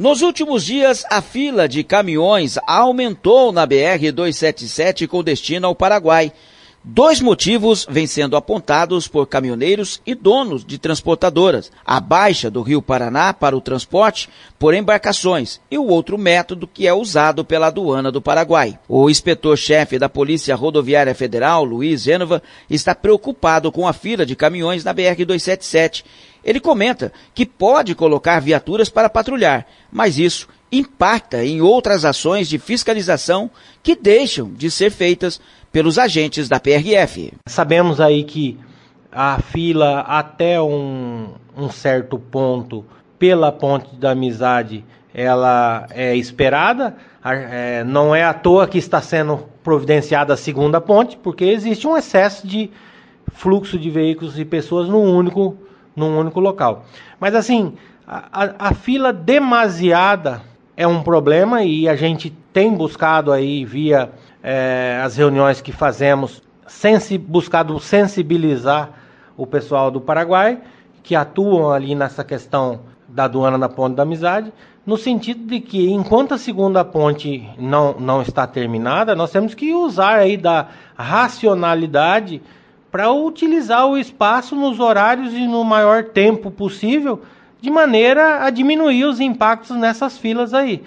Nos últimos dias, a fila de caminhões aumentou na BR-277 com destino ao Paraguai. 2 motivos vêm sendo apontados por caminhoneiros e donos de transportadoras: a baixa do Rio Paraná para o transporte por embarcações e o outro método que é usado pela aduana do Paraguai. O inspetor-chefe da Polícia Rodoviária Federal, Luiz Gênova, está preocupado com a fila de caminhões na BR-277. Ele comenta que pode colocar viaturas para patrulhar, mas isso impacta em outras ações de fiscalização que deixam de ser feitas pelos agentes da PRF. Sabemos aí que a fila até um certo ponto pela Ponte da Amizade ela é esperada, não é à toa que está sendo providenciada a segunda ponte, porque existe um excesso de fluxo de veículos e pessoas num único local. Mas assim, a fila demasiada é um problema e a gente tem buscado aí via as reuniões que fazemos, buscado sensibilizar o pessoal do Paraguai, que atuam ali nessa questão da aduana da Ponte da Amizade, no sentido de que enquanto a segunda ponte não está terminada, nós temos que usar aí da racionalidade para utilizar o espaço nos horários e no maior tempo possível, de maneira a diminuir os impactos nessas filas aí.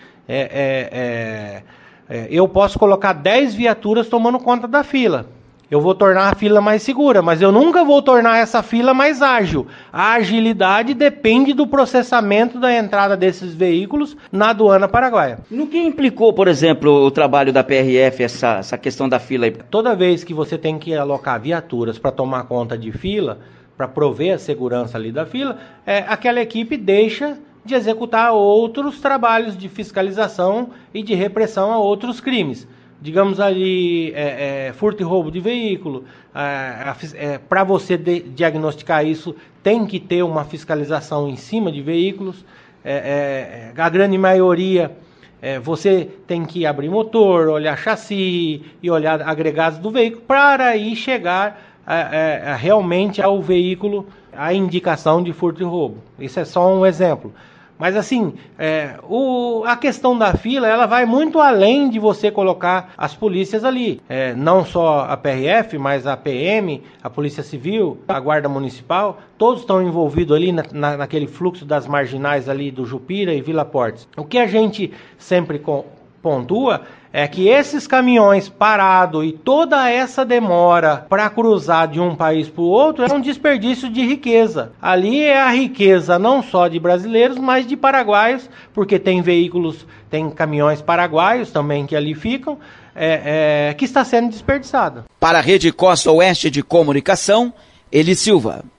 Eu posso colocar 10 viaturas tomando conta da fila. Eu vou tornar a fila mais segura, mas eu nunca vou tornar essa fila mais ágil. A agilidade depende do processamento da entrada desses veículos na aduana paraguaia. No que implicou, por exemplo, o trabalho da PRF, essa questão da fila aí? Toda vez que você tem que alocar viaturas para tomar conta de fila, para prover a segurança ali da fila, aquela equipe deixa de executar outros trabalhos de fiscalização e de repressão a outros crimes. Digamos ali, furto e roubo de veículo. Para você diagnosticar isso, tem que ter uma fiscalização em cima de veículos. A grande maioria, você tem que abrir motor, olhar chassi e olhar agregados do veículo para aí chegar realmente ao veículo a indicação de furto e roubo. Isso é só um exemplo. Mas assim, a questão da fila, ela vai muito além de você colocar as polícias ali. Não só a PRF, mas a PM, a Polícia Civil, a Guarda Municipal, todos estão envolvidos ali naquele fluxo das marginais ali do Jupira e Vila Portes. O que a gente sempre pontua é que esses caminhões parados e toda essa demora para cruzar de um país para o outro é um desperdício de riqueza. Ali é a riqueza não só de brasileiros, mas de paraguaios, porque tem veículos, tem caminhões paraguaios também que ali ficam, que está sendo desperdiçado. Para a Rede Costa Oeste de Comunicação, Eli Silva.